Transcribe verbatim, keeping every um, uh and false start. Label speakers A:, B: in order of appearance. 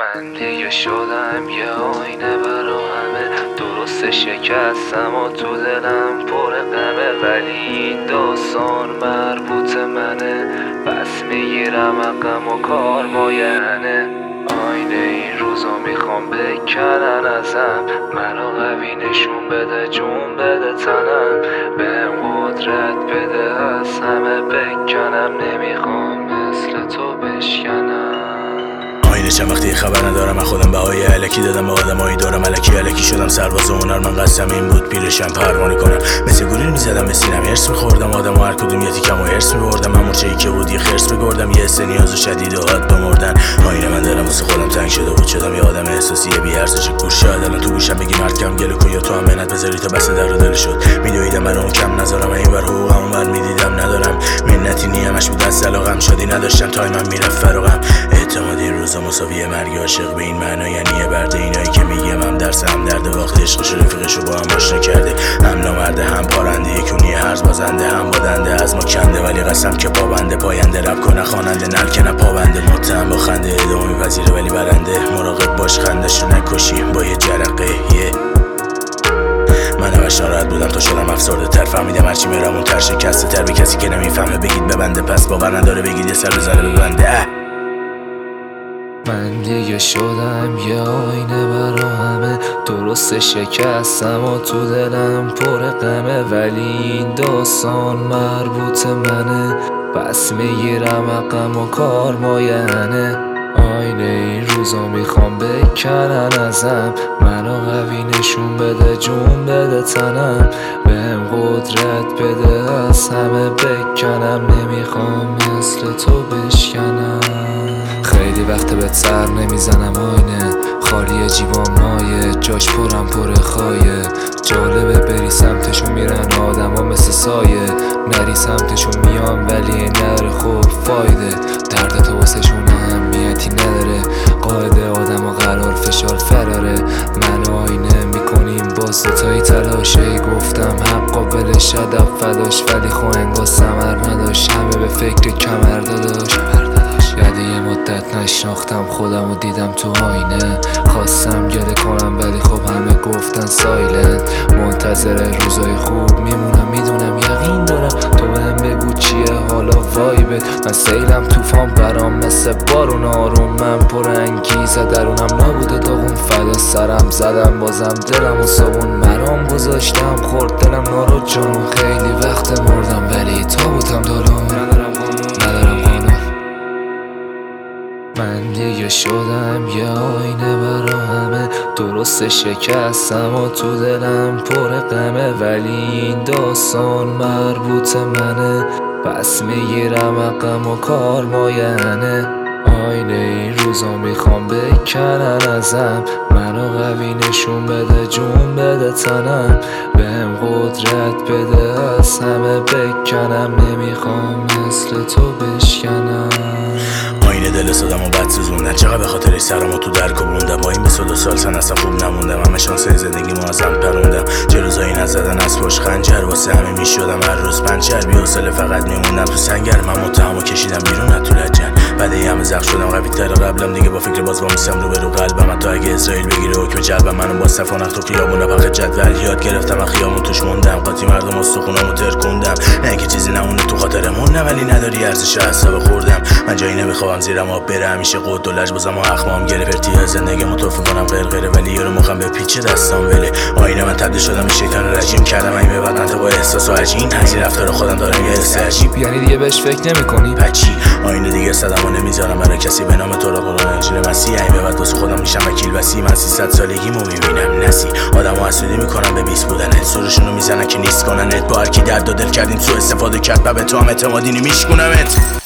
A: من دیگه شدم یه آینه برا همه، درست شکستم و تو دلم پر غمه، ولی این داستان مربوط منه، پس میگیرم غم و کار ماینه. آینه این روزا میخوام بکنن ازم، منو قوی نشون بده، جون بده تنم، بهم قدرت بده از همه بکنم، نمیخوام مثل تو بشکنم.
B: آینه چند وقتی خبر ندارم، من خودم بهای الکی دادم به آدمایی دارم، الکی الکی شدم سرباز هنر، من قصدم این بود پیرشم پروانه کنم، مثل گوریل میزدم به سینم، هرس میخوردم آدم و هر کدوم یه تیکم و هرس میبردم، من مرچه‌ای که بود یه خرس بگردم، یه حس نیاز و شدید و حاد بمردن. آینه من دارم واسه خودم تنگ شده بود، شدم یه آدم احساسی بی ارزش کور، شاید الان تو گوشم بگی مرد کم گله کن یا تو هم منت بذاری تا بس در و دل شد، میدویدم من اون کم نذارم، اینور حقوقم اونور میدیدم ندارم، منتی نیمش بود از علاقم، شادی نداشتم تایمم میرفت فراغم، اعتماد این روزا مساوی مرگ عاشق به این معنا، یعنی یه برده اینایی که میگم هم درس هم درد وقت عشقش رفیقشو با هم آشنا کرده، هم نامرده هم پارنده، یکونی هرز بازنده هم بادنده، از ما کنده ولی قسم که پابنده، پاینده رب کنه خواننده نلکنه پابنده، متهم با خنده ادامه میپذیره ولی برنده، مراقب باش خندش رو نکشیم با یه جرقه یه. من همش ناراحت بودم تا شدم افسرده تر، فهمیدم هرچی میرم اون تر شکسته تر، به کسی که نمیفهمه بگید ببنده، پس باور نداره بگید یه سر بزنه ببنده. اه.
A: من دیگه شدم یه آینه برا همه، درست شکستم و تو دلم پر غمه، ولی این داستان مربوط منه، پس میگیرم غم و کار ماینه. آینه این روزا میخوام بکنن ازم، منو قوی نشون بده، جون بده تنم، بهم قدرت بده از همه بکنم، نمیخوام مثل تو بشکنم. خیلی وقت بهت سر نمیزنم آینه، خالی جیبام مایه، جاش پرم پر خایه، جالبه بری سمتشون میرن آدم ها مثل سایه، نری سمتشون میام ولی نره خوب فایده، درد تو واسه شون اهمیتی نداره، قاعده آدم ها قرار فشار فراره، من آینه میکنیم باز دوتایی تلاشه، گفتم حق قابل شدف فداش، ولی خو انگاه سمر نداشت، همه به فکر کمر داداش، یاد یه مدت نشناختم خودم و دیدم تو آینه، خواستم گله کنم ولی خب همه گفتن سایلنت، منتظر روزای خوب میمونم، میدونم یقین دارم تو بهم بگو چیه حالا وایبت، من سیلم توفان برام مثل بارون آروم، من پر انگیزه درونم نبوده داغون، فدا سرم زدم بازم دلم و صابون مرام گذاشتم، خورد دلم نارو جانون، خیلی وقت مردم ولی تابوتم دالون، ندارم قانون. من دیگه شدم یه آینه برا همه، درست شکستم و تو دلم پر غمه، ولی این داستان مربوط منه، پس میگیرم غم و کار ماینه. آینه این روزا میخوام بکنن ازم، منو قوی نشون بده، جون بده تنم، بهم قدرت بده از همه بکنم، نمیخوام مثل تو بشکنم.
B: آینه دل سادم و بد سوزوندن، چقدر به خاطرش سرمو تو درک و بوندم، با این بیست و دو سال سن اصلا خوب نموندم، همه شانسای زندگی معظم پروندم، چه روزایی نزدن از پشت خنجر، واسه همه میشدم هر روز پنچر، بی حوصله فقط میموندم تو سنگر، من متهمو کشیدم بیرون از تو لجن، بعد این همه زخم شدم قوی تر قبلم، دیگه با فکر باز با میستم رو به رو قلبم، حتی اگه اسرائیل بگیره حکم جلبم، منو با صف و نخت و خیابون پخ جدول یاد گرفتم، از خیابون توش موندم، قاطی مردم استخونامو ترکوندم، نه اینکه چیزی نمونه تو خاطرمون، نه ولی نداری ارزش حساب خوردم، من جایی نمیخوام زیرم آب بره، همیشه قد و لجبازم و اخمام گرفت، ارتیاح زندگی متوفی کنم غرغره، ولی یارو مخم به پیچ دستام وله، آینه من تبدیل شدم به شیطان رجیم، کردم این به بعد انت با احساس و عجین، هزی رفتار خودم دارم یه حس عجیب،
A: یعنی دیگه بهش فکر نمی‌کنی؟
B: پچی آینه دیگه صدمو نمیذارم برای کسی به نام تو را قرآن انجیل مسیح، این به بعد واسه خودم میشم وکیل وسی، من سیصد سالگیمو میبینم نسی، آدمو حسودی میکنم به بیست بودنت، سرشونو میزنن که نیست کننت، با هر کی درد و دل کردین سوء استفاده کرد، به تو هم اعتمادی نمیشکنمت.